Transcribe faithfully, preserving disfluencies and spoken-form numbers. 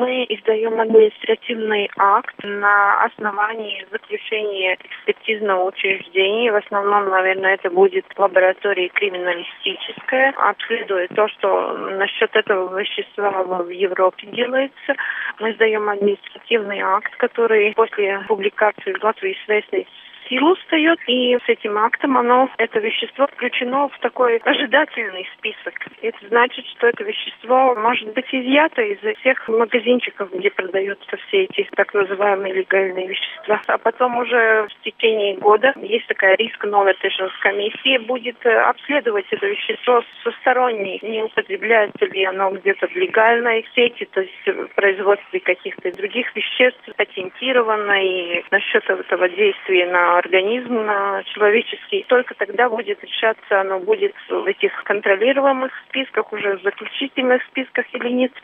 мы издаем административный акт на основании заключения экспертизного учреждения. В основном, наверное, это будет лаборатория криминалистическая. Обследуя то, что насчет этого вещества в Европе делается, мы издаем административный акт, который после публикации в Латвии Свестниц силу встает, и с этим актом оно, это вещество включено в такой ожидательный список. Это значит, что это вещество может быть изъято из всех магазинчиков, где продаются все эти так называемые легальные вещества. А потом уже в течение года есть такая риск новотешенс комиссия будет обследовать это вещество со сторонней, не употребляется ли оно где-то в легальной сети, то есть в производстве каких-то других веществ, патентировано, и насчет этого действия на организм, на человеческий. Только тогда будет решаться, оно будет в этих контролируемых списках, уже в заключительных списках или нет.